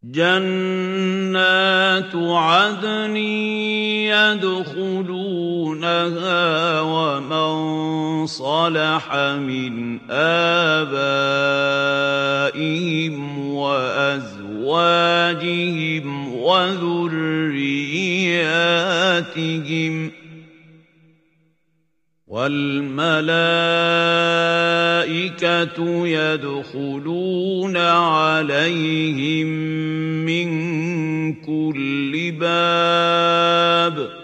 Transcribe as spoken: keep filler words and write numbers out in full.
جنات عدن يدخلونها ومن صلح من آبائهم وأزواجهم وذرياتهم والملائكة يدخلون عليهم من كل باب